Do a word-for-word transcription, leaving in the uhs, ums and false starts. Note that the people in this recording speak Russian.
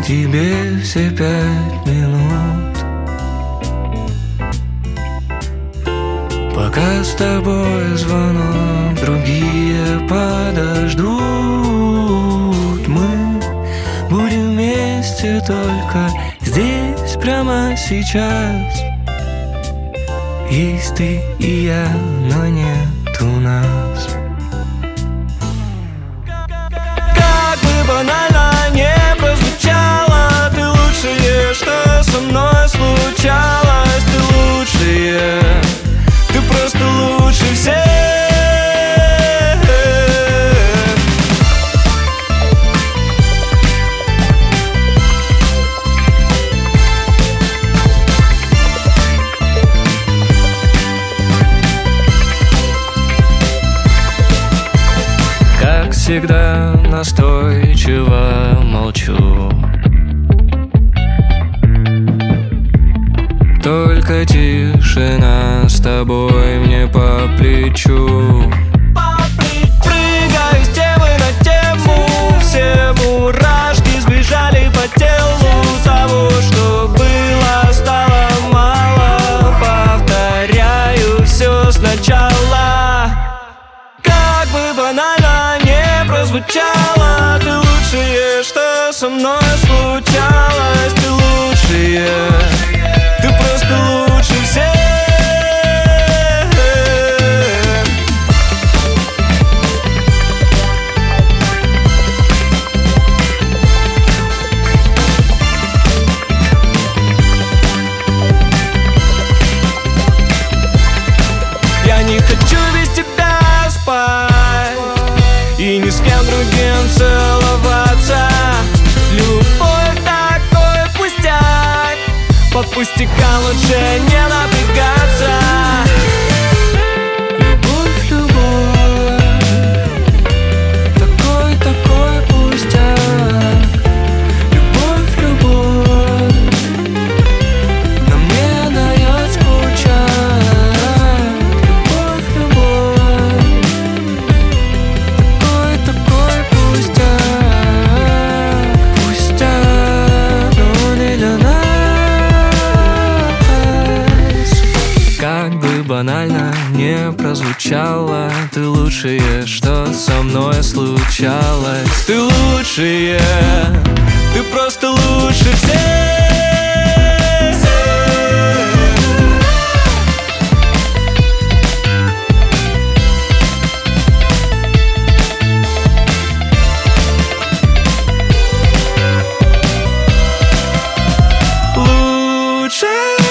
тебе все пять минут. Пока с тобой звонок, другие подождут. Мы будем вместе только здесь, прямо сейчас. Есть ты и я, но нету нас. Как бы банально не прозвучало, ты лучшее, что со мной случалось. Ты лучшее, ты просто лучше всех. Как всегда настойчиво молчу, только тишина с тобой мне по плечу. Прыгаю с темы на тему, все мурашки сбежали по телу. Того, что было, стало мало. Повторяю все сначала. Как бы банально не прозвучало, ты лучшее, что со мной случалось. Ты лучшее, ты просто лучше всех. Я не хочу без тебя спать и ни с кем другим целоваться. Любовь такой пустяк, по пустякам лучше не напрягаться. Любовь, любовь, такой, такой пустяк. Любовь, любовь, нам не дает скучать. Любовь, любовь, такой, такой пустяк. Пустяк, но не для нас. Как бы банально не прозвучало, ты лучшее, что со мной случалось. Ты лучшее, ты просто лучше всех. Лучше.